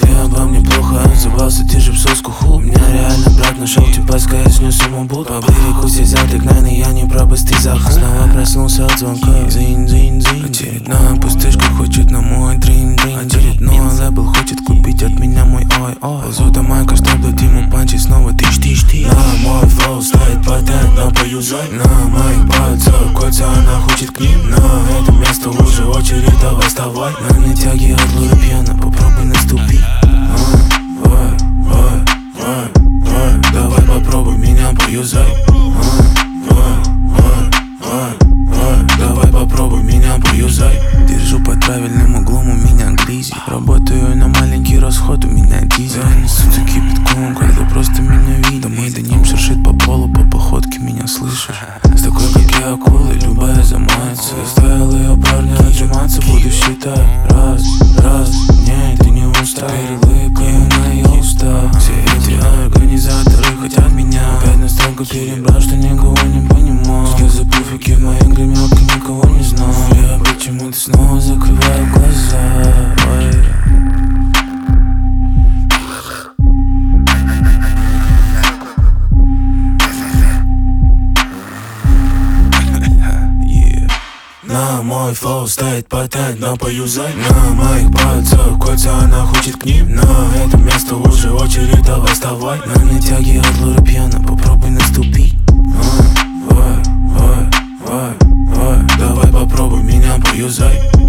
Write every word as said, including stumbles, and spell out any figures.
Если обо мне плохо отзывался, держи псовскую ху. Меня реально брат нашел, типа сказать, снес ему буд. По берегу все взяты гнаны, я не пробыстрый заху. Снова проснулся от звонка, зин-зин-зин. Очередная пустышка хочет на мой дрин-дрин. Очередной лейбл хочет купить от меня мой ой-ой. Ползу до майка, чтоб дать ему панчи, снова тыщ-тыщ-тыщ. На мой флоу стоит патент, на поюзай. На моих пальцах кольца, она хочет к ним. На это место уже очередь, давай вставай. На мне тяги от луры пьяна, попробуй наступить. Ой, ой, ой, ой, давай попробуй меня поюзай. Давай попробуй меня поюзай. Держу под правильным углом, у меня гризи. Работаю на маленький расход, у меня дизель. Я несу кипятком, когда просто меня видно. Мы до ним шершит по полу, по походке меня слышишь. С такой, как я, акулой, любая замается. Заставил ее парня отжиматься, буду считать. Раз, раз, нет, ты не устал. Перелыкаю на ее уста. Все эти организаторы хотят меня опять настолько перебрать, что никого не понимаю. Слезы пуфики в моей гремелке, никого не знаю. Я почему-то снова закрываю глаза. Ой. На мой флоу стоит патент, на поюзай. На моих пальцах кольца, она хочет к ним. На это место уже очередь, давай вставай. На мне тяги от луры пьяна, попробуй наступить. Ой, ой, ой, ой, давай попробуй меня поюзай.